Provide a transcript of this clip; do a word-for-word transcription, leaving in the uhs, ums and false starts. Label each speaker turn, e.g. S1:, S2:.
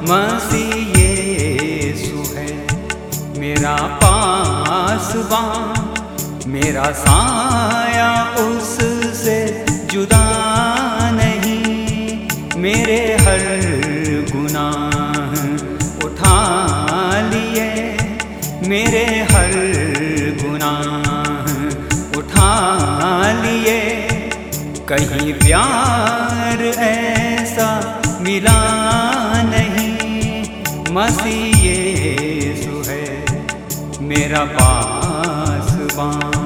S1: मसीह यीशु है मेरा पासबां, मेरा साया उससे जुदा नहीं। मेरे हर गुनाह उठा लिए, मेरे हर गुनाह उठा लिए। कहीं प्यार ऐसा मिला नहीं, मसीह यीशु है मेरा पासबां।